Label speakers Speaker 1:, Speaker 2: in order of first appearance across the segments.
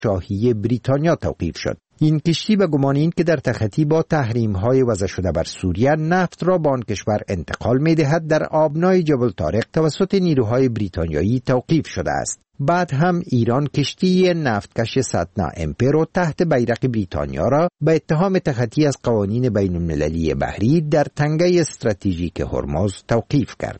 Speaker 1: شاهی بریتانیا توقیف شد. این کشتی به گمان این که در تخطی با تحریم‌های وضع شده بر سوریه نفت را به آن کشور انتقال می‌دهد، در آبنای جبل طارق توسط نیروهای بریتانیایی توقیف شده است. بعد هم ایران کشتی نفتکش ساتنا امپر را تحت بیرق بریتانیا را به اتهام تخطی از قوانین بین‌المللی بحری در تنگه استراتژیک هرمز توقیف کرد.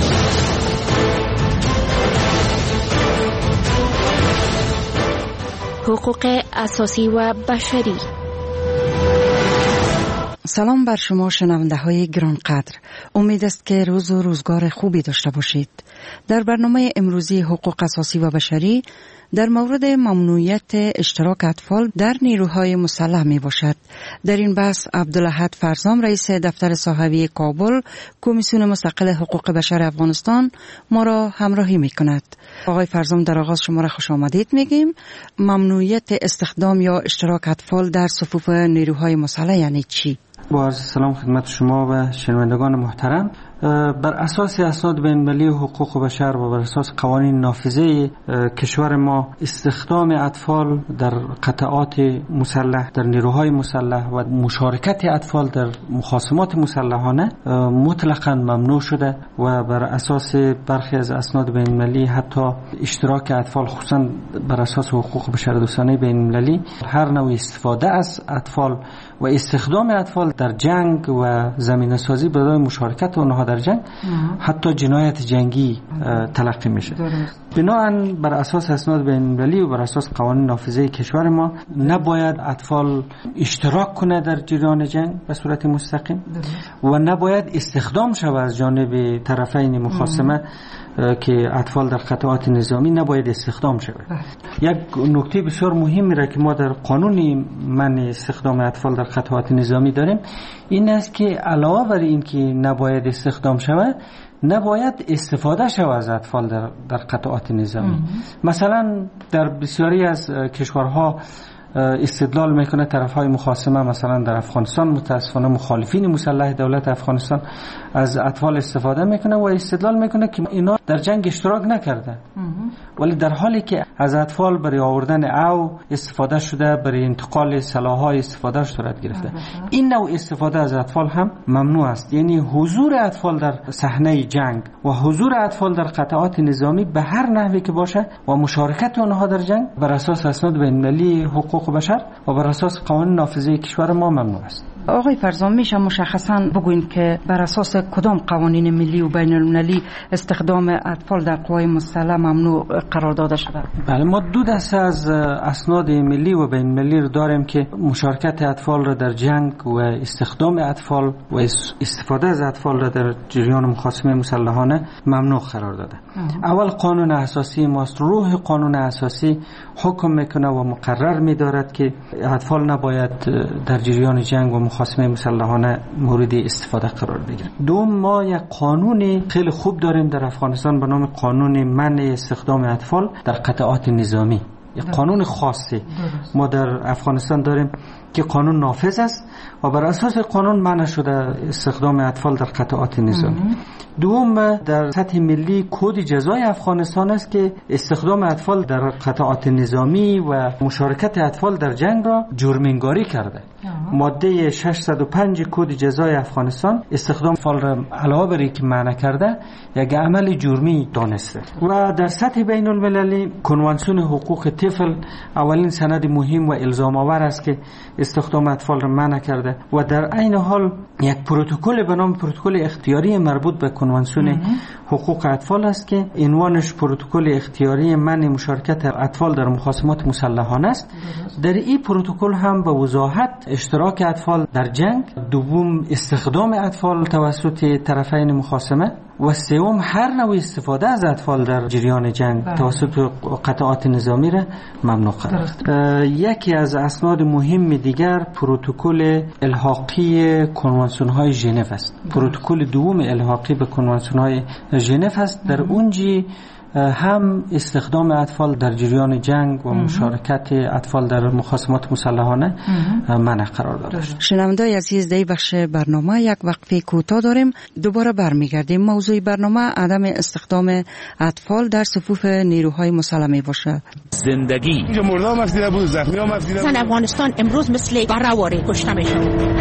Speaker 2: حقوق اساسی و بشری.
Speaker 3: سلام بر شما شنونده های گرانقدر. امید است که روز و روزگار خوبی داشته باشید. در برنامه امروزی حقوق اساسی و بشری در مورد ممنوعیت اشتراک اطفال در نیروهای مسلح می باشد. در این بحث عبدالاحد فرزام رئیس دفتر صحابی کابل کمیسیون مستقل حقوق بشر افغانستان ما را همراهی می کند. آقای فرزام، در آغاز شما را خوش آمدید میگیم. ممنوعیت استخدام یا اشتراک اطفال در صفوف نیروهای مسلح یعنی چی؟
Speaker 4: با عرض سلام خدمت شما و شنوندگان محترم. بر اساس اسناد بین‌المللی حقوق بشر و بر اساس قوانین نافذه کشور ما، استخدام اطفال در قطعات مسلح، در نیروهای مسلح و مشارکت اطفال در مخاصمات مسلحانه مطلقاً ممنوع شده و بر اساس برخی از اسناد بین‌المللی حتی اشتراک اطفال، خصوصاً بر اساس حقوق بشردوستانه بین‌المللی، هر نوع استفاده از اطفال و استخدام اطفال در جنگ و زمینه‌سازی برای مشارکت آنها در جنگ حتی جنایت جنگی تلقی میشه. بنابراین بر اساس اسناد بین‌المللی و بر اساس قوانین نافذه کشور ما نباید اطفال اشتراک کنه در جریان جنگ به صورت مستقیم و نباید استخدام شود از جانب طرفین مخاصمه که اطفال در قطعات نظامی نباید استخدام شود. یک نکته بسیار مهمی را که ما در قانون منع استخدام اطفال در قطعات نظامی داریم این است که علاوه بر این که نباید استخدام شود، نباید استفاده شود از اطفال در قطعات نظامی. مثلا در بسیاری از کشورها استدلال میکنه طرفهای مخاصمه، مثلا در افغانستان متاسفانه مخالفین مسلح دولت افغانستان از اطفال استفاده میکنه و استدلال میکنه که اینا در جنگ اشتراک نکرده، ولی در حالی که از اطفال برای آوردن او استفاده شده، برای انتقال سلاح‌های استفاده صورت گرفته. این نوع استفاده از اطفال هم ممنوع است. یعنی حضور اطفال در صحنه جنگ و حضور اطفال در قطعات نظامی به هر نحوی که باشه و مشارکت آنها در جنگ بر اساس اسناد بین‌المللی حقوق بشر و بر اساس قوانین نافذه کشور ما ممنوع است.
Speaker 3: آقای فرزام، میشه مشخصاً بگوین که بر اساس کدام قوانین ملی و بین المللی استخدام اطفال در قوای مسلح ممنوع قرار داده شده؟
Speaker 4: بله، ما دو دسته از اسناد ملی و بین المللی رو داریم که مشارکت اطفال را در جنگ و استخدام اطفال و استفاده از اطفال را در جریان مخاصمه مسلحانه ممنوع قرار داده. اول قانون اساسی ماست. روح قانون اساسی حکم میکنه و مقرر می‌دارد که اطفال نباید در جریان جنگ و مخاصمه مسلحانه مورد استفاده قرار بگیرند. دوم، ما یک قانون خیلی خوب داریم در افغانستان به نام قانون منع استخدام اطفال در قطعات نظامی. یک قانون خاصی ما در افغانستان داریم که قانون نافذ است و بر اساس قانون منع شده استخدام اطفال در قطعات نظامی. دوم، در سطح ملی کد جزای افغانستان است که استخدام اطفال در قطعات نظامی و مشارکت اطفال در جنگ را جرم‌انگاری کرده. ماده 605 کد جزای افغانستان استخدام اطفال را علاوه بر اینکه منع کرده یک عمل جرمی دانسته. و در سطح بین المللی کنوانسیون حقوق طفل اولین سند مهم و الزام آور است که استخدام اطفال را منع کرده و در عین حال یک پروتکل به نام پروتکل اختیاری مربوط به کنوانسیون حقوق اطفال است که عنوانش پروتکل اختیاری منع مشارکت اطفال در مخاصمات مسلحانه است. در این پروتکل هم به وضاحت اشتراک اطفال در جنگ، دوم استخدام اطفال توسط طرفین مخاصمه و سوم هر نوع استفاده از اطفال در جریان جنگ توسط قطعات نظامی را ممنوع قرار داده. یکی از اسناد مهم دیگر پروتکل الحاقی کنوانسیون های ژنو است. پروتکل دوم الحاقی به کنوانسیون های ژنو است. در اونجا هم استخدام اطفال در جریان جنگ و مشارکت اطفال در مخاصمات مسلحانه منع قرار داده.
Speaker 3: شنوندگان عزیز، در بخش برنامه یک وقفه کوتاه داریم، دوباره برمیگردیم. موضوع برنامه عدم استخدام اطفال در صفوف نیروهای مسلح باشه.
Speaker 5: زندگی
Speaker 6: اینجا مردم مفیده بود، زخمی ها مفیده بود.
Speaker 7: افغانستان امروز مثل برآوری کشته میشه.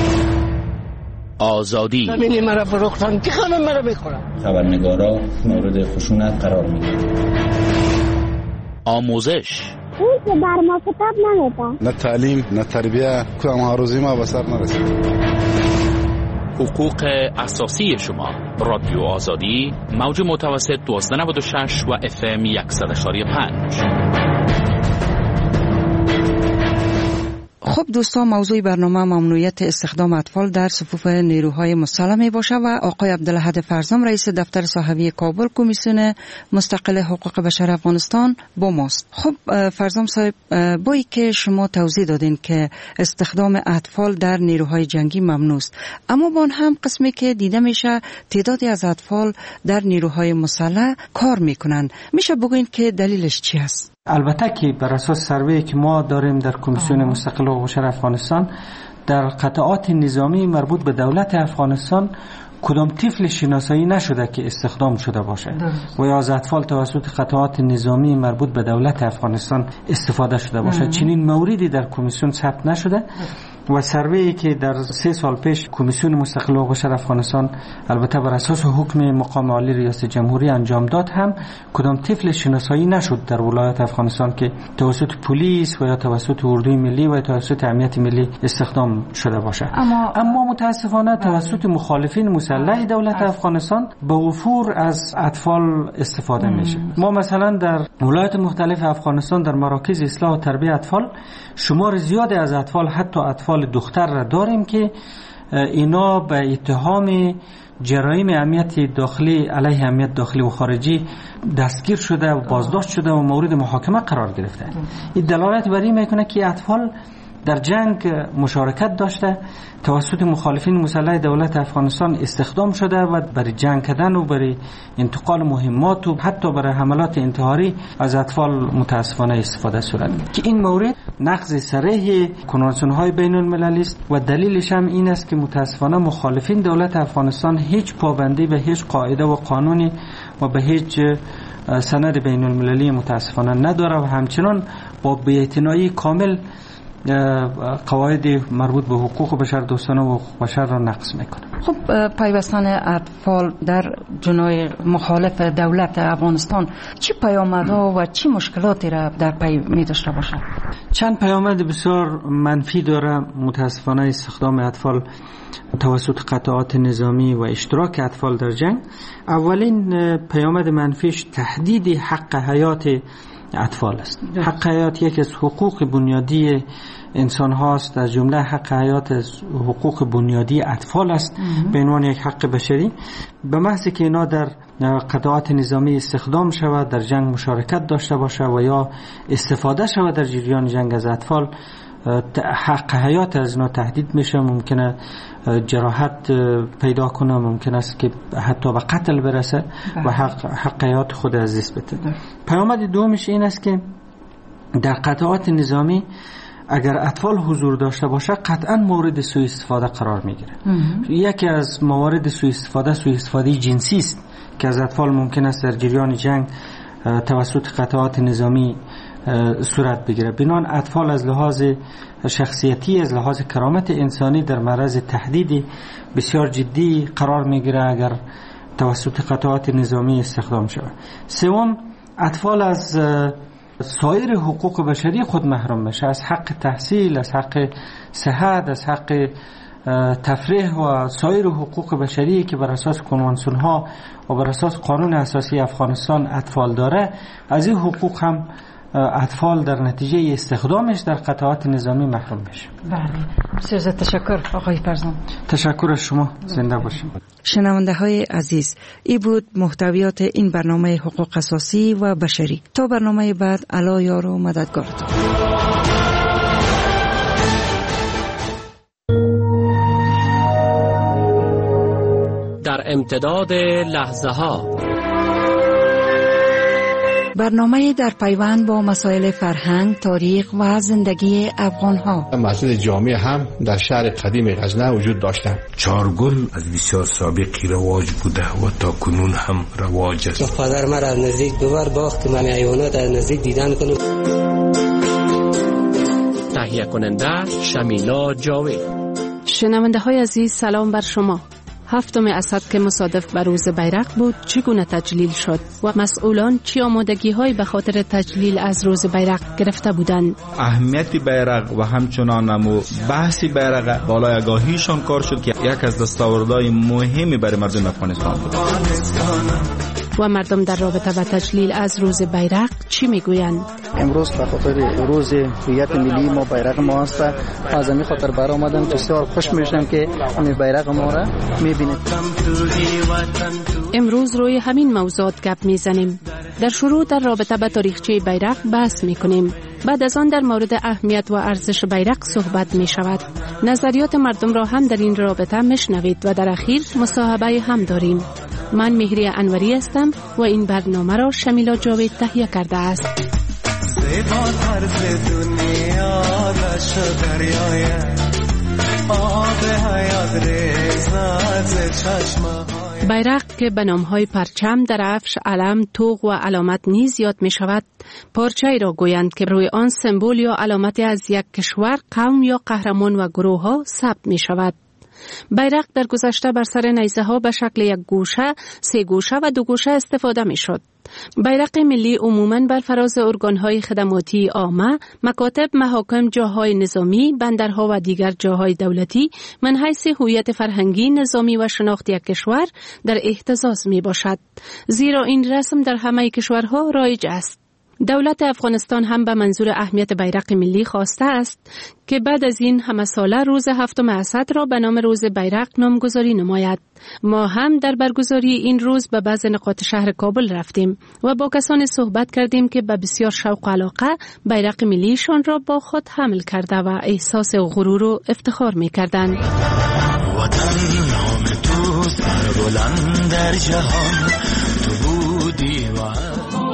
Speaker 5: آزادی
Speaker 8: زمینی مرا فروختن که خانم مرا بخورم.
Speaker 9: خبرنگارا مورد خشونت قرار میگیرن.
Speaker 5: آموزش
Speaker 10: اون که بر ما کتاب نمیده.
Speaker 6: نه تعلیم نه تربیه، کدام هاروزی ما به سر نرسید.
Speaker 5: حقوق اساسی شما. رادیو آزادی، موج متوسط 1296 و FM 100.5.
Speaker 3: خب دوستان، موضوع برنامه ممنوعیت استخدام اطفال در صفوف نیروهای مسلح می باشه و آقای عبدالاحد فرزام رئیس دفتر صحوی کابل کمیسیون مستقل حقوق بشر افغانستان با ماست. خب فرزام صاحب، بایی که شما توضیح دادین که استخدام اطفال در نیروهای جنگی ممنوع است، اما با هم قسمی که دیده میشه تعدادی از اطفال در نیروهای مسلح کار میکنن، میشه بگوین که دلیلش چی است؟
Speaker 4: البته که بر اساس سروی که ما داریم در کمیسیون مستقل حقوق بشر افغانستان، در قطعات نظامی مربوط به دولت افغانستان کدام طفل شناسایی نشده که استخدام شده باشه و یا از اطفال توسط قطعات نظامی مربوط به دولت افغانستان استفاده شده باشه. چنین موردی در کمیسیون ثبت نشده و سروی که در 3 سال پیش کمیسیون مستقل حقوق بشر افغانستان البته بر اساس حکم مقام عالی ریاست جمهوری انجام داد، هم کدام طفل شناسایی نشد در ولایت افغانستان که توسط پلیس و یا توسط اردوی ملی و توسط امنیت ملی استخدام شده باشه. اما متاسفانه توسط مخالفین مسلح دولت افغانستان به وفور از اطفال استفاده میشه. ما مثلا در ولایت مختلف افغانستان در مراکز اصلاح و تربیت اطفال شمار زیادی از اطفال، حتی اطفال دختر را داریم که اینا به اتهام جرایم امنیت داخلی علیه امنیت داخلی و خارجی دستگیر شده و بازداشت شده و مورد محاکمه قرار گرفته. این دلالت بر این میکنه که اطفال در جنگ مشارکت داشته، توسط مخالفین مسلح دولت افغانستان استخدام شده و برای جنگ کردن و برای انتقال مهمات و حتی برای حملات انتحاری از اطفال متاسفانه استفاده صورت که این مورد نقض صریح کنوانسیون‌های بین‌المللی است و دلیلش هم این است که متاسفانه مخالفین دولت افغانستان هیچ پابندی به هیچ قاعده و قانونی و به هیچ سند بین‌المللی متاسفانه نداره و همچنان با بی‌اعتنایی کامل قواعد مربوط به حقوق بشر، دوستانه و حقوق بشر را نقض میکنه.
Speaker 3: خب پیوستن اطفال در جنای مخالف دولت افغانستان چی پیامدها و چی مشکلاتی را در پی می داشته باشه؟
Speaker 4: چند پیامد بسیار منفی داره متاسفانه استخدام اطفال توسط قطعات نظامی و اشتراک اطفال در جنگ. اولین پیامد منفیش تهدید حق حیات اطفال است. حق حیات یکی از حقوق بنیادی انسان هاست، از جمله حق حیات از حقوق بنیادی اطفال است به عنوان یک حق بشری. به محض که اینا در قطعات نظامی استخدام شود، در جنگ مشارکت داشته باشه و یا استفاده شود در جریان جنگ از اطفال، حق حیات از اینا تهدید میشه، ممکنه جراحت پیدا کنه، ممکن است که حتی به قتل برسه و حق حیات خود از دست بده. پیامد دومش این است که در قطعات نظامی اگر اطفال حضور داشته باشه قطعا مورد سوء استفاده قرار میگیره. یکی از موارد سوء استفاده جنسی است که از اطفال ممکن است در جریان جنگ توسط قطعات نظامی صورت بگیره. بنابراین اطفال از لحاظ شخصیتی، از لحاظ کرامت انسانی در معرض تهدید بسیار جدی قرار میگیره اگر توسط قطعات نظامی استخدام شود. سوم، اطفال از سایر حقوق بشری خود محروم میشه، از حق تحصیل، از حق صحت، از حق تفریح و سایر حقوق بشری که بر اساس کنوانسیون ها و بر اساس قانون اساسی افغانستان اطفال داره، از این حقوق هم اطفال در نتیجه استخدامش در قطعات نظامی محروم میشه.
Speaker 3: بله، بسیار تشکر آقای فرزام.
Speaker 4: تشکر از شما، زنده باشید.
Speaker 3: شنونده های عزیز، این بود محتویات این برنامه حقوق اساسی و بشری. تا برنامه بعد، الا یار و مددگارتون.
Speaker 11: در امتداد لحظه ها
Speaker 3: برنامه در پیوند با مسائل فرهنگ، تاریخ و زندگی افغان‌ها.
Speaker 11: مسجد جامع هم در شهر قدیم غزنه وجود داشته.
Speaker 12: چارگل از بسیار سابقی رواج بوده و تا کنون هم رواج است.
Speaker 13: پدر مرا از نزدیک دوبار باخت که من حیوانات از نزدیک دیدن کنم.
Speaker 5: تهیه کننده شمیلا جاوید.
Speaker 2: شنونده های عزیز، سلام بر شما. 7 اسد که مصادف بر روز بیرق بود چگونه تجلیل شد و مسئولان چه آمادگی‌هایی به خاطر تجلیل از روز بیرق گرفته بودند؟
Speaker 14: اهمیت بیرق و همچنان بحث بیرق بالای آگاهیشان کار شد که یک از دستاوردهای مهمی برای مردم افغانستان بود.
Speaker 2: و مردم در رابطه با تجلیل از روز بیرق چی میگویند؟
Speaker 15: امروز به خاطر روز هویت ملی ما بیرق ما است. از همین خاطر برآمدم، بسیار خوش میشم که همین بیرق ما را میبینید.
Speaker 2: امروز روی همین موضوعات گپ میزنیم. در شروع در رابطه با تاریخچه بیرق بحث میکنیم. بعد از آن در مورد اهمیت و ارزش بیرق صحبت می شود. نظریات مردم را هم در این رابطه میشنوید و در اخیر مصاحبه هم داریم. من مهری انوری هستم و این برنامه را شمیلا جاوید تهیه کرده است. بیرق که به نام‌های پرچم، درفش، علم، طوق و علامت نیز یاد می شود، پارچه‌ای را گویند که روی آن سمبل یا علامتی از یک کشور، قوم یا قهرمان و گروه‌ها ثبت می شود. بیرق در گذشته بر سر نیزه ها به شکل یک گوشه، 3 گوشه و 2 گوشه استفاده می شد. بیرق ملی عموماً بر فراز ارگان‌های خدماتی عامه، مکاتب، محاکم، جاهای نظامی، بندرها و دیگر جاهای دولتی من حیث هویت فرهنگی، نظامی و شناختی یک کشور در اهتزاز می باشد، زیرا این رسم در همه کشورها رایج است. دولت افغانستان هم به منظور اهمیت بیرق ملی خواسته است که بعد از این همه ساله روز 7 اسد را به نام روز بیرق نامگذاری نماید. ما هم در برگزاری این روز به بعض نقاط شهر کابل رفتیم و با کسانی صحبت کردیم که به بسیار شوق و علاقه بیرق ملیشان را با خود حمل کرده و احساس غرور و افتخار می کردند.
Speaker 16: وطن نام تو سربلند در جهان تو بودی و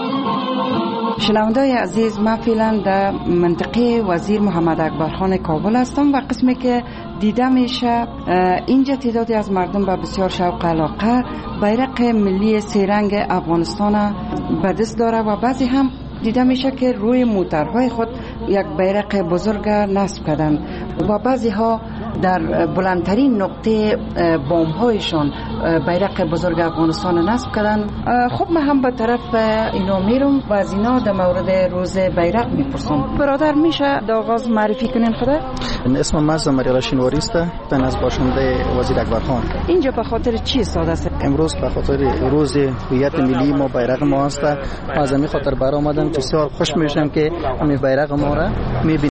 Speaker 3: شنونده‌های عزیز، من فعلا در منطقه وزیر محمد اکبرخان کابل هستم و قسمی که دیده میشه اینجا تعدادی از مردم با بسیار شوق و علاقه بیرق ملی 3 رنگ افغانستان به دست داره و بعضی هم دیده میشه که روی موترهای خود یک بیرق بزرگ نصب کردن و بعضی ها در بلندترین نقطه بام‌هایشان بیرق بزرگ افغانستان نصب کردن. خب من هم به طرف اینا میرم و از اینا در مورد روز بیرق میپرسم. برادر میشه در آغاز معرفی کنین خدا؟
Speaker 15: اسم من زمریالا شینواری است، من از باشنده وزیر اکبرخان.
Speaker 3: اینجا به خاطر چی استاد است؟
Speaker 15: امروز به خاطر روز هویت ملی ما بیرق ما است. از همین خاطر برآمدم، بسیار خوش میشم که همین بیرق ما را میبینم.